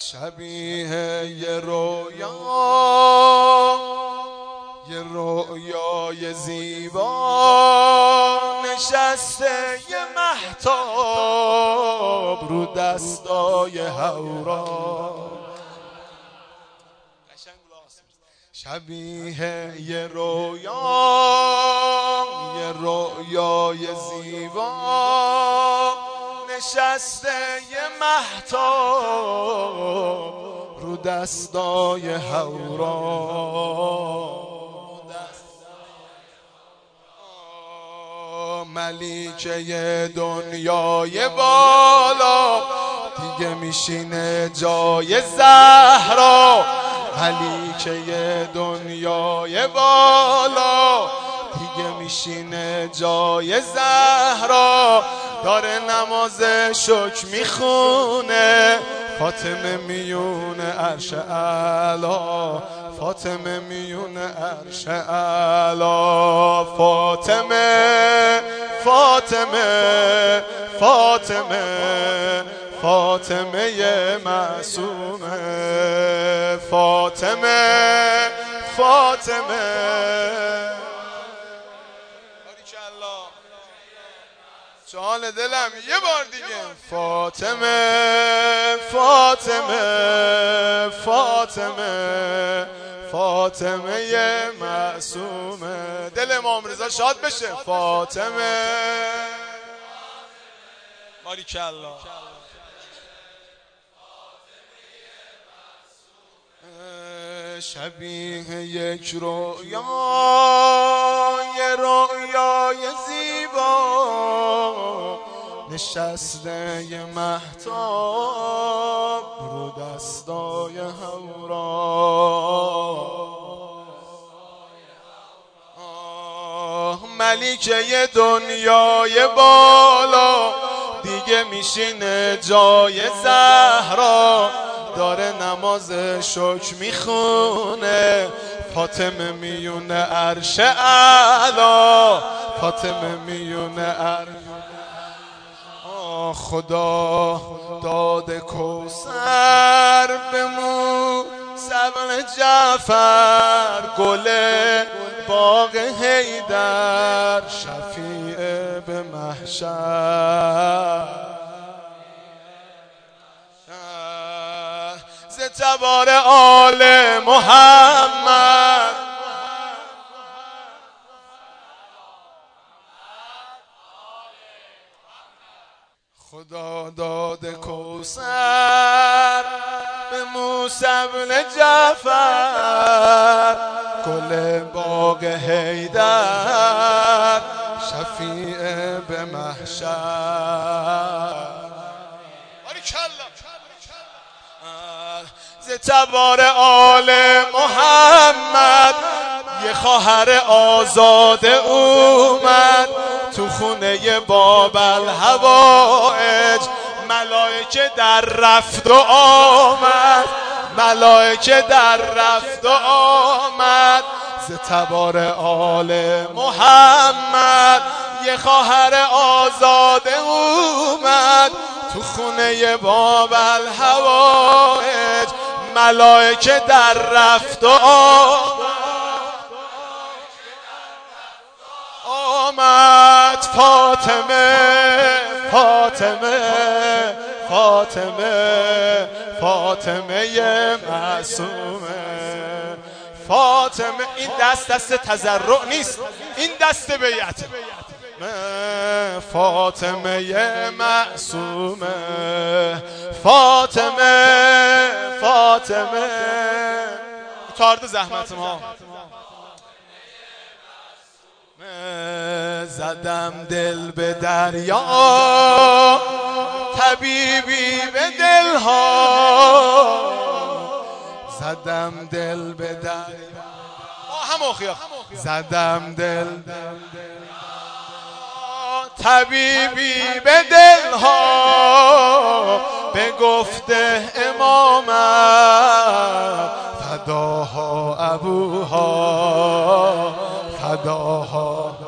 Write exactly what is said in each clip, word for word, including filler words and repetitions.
شبیه یه رویا یه رویای زیبا نشسته یه مهتاب رو دستای هورا. شبیه یه رویا یه رویای زیبا نشسته یه مهتاب رو دستای هورا. ملیکه دنیای بالا دیگه میشینه جای زهرا. ملیکه دنیای بالا دیگه میشینه جای زهرا. داره نماز شکر میخونه فاطمه میونه عرش اعلا. فاطمه میونه عرش اعلا. فاطمه فاطمه فاطمه فاطمه معصومه. فاطمه فاطمه جان دلم یه بار دیگه. فاطمه فاطمه فاطمه فاطمه معصومه. دل امام رضا شاد بشه. فاطمه باریکالله. شبیه یک رویا یه رویای زیبا نشسته یه مهتاب رو دستای هورا. ملیکه دنیای بالا دیگه میشینه جای زهرا. داره نماز شکر میخونه فاطمه میونه عرش اعلا. فاطمه میونه عرش. خدا داد کوثر به موسی بن جعفر. گل باغ حیدر شفیع به محشر. ز تبار آل محمد خدا داد کوثر به موسی بن جعفر. گل باغ حیدر شفیع به محشر. ز تبار آل محمد یه خواهر آزاده اومد تو خونه باب الحوائج. ملائکه در رفت و آمد. ملائکه در رفت و آمد. ز تبار آل محمد یه خواهر آزاده اومد تو خونه باب الحوائج. ملائکه در رفت و آمد. فاطمه فاطمه فاطمه فاطمه معصومه. فاطمه این دست دست تضرع نیست، این دست بیعت. فاطمه معصومه. فاطمه فاطمه تارد زحمت ما. زدم دل به دریا طبیبی به دلها. زدم دل به دریا همه خیاه. زدم دل طبیبی به دلها به گفته امامم. فداها ابوها فداها.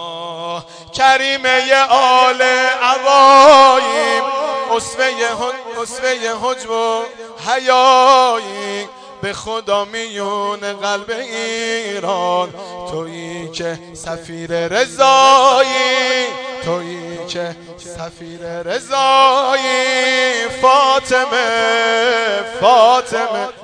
کریمه آل عوایم اسوه اسوه حجب و حیایی، به خدا میون قلب ایران. تویی که سفیر رضایی، تویی که سفیر رضایی. فاطمه فاطمه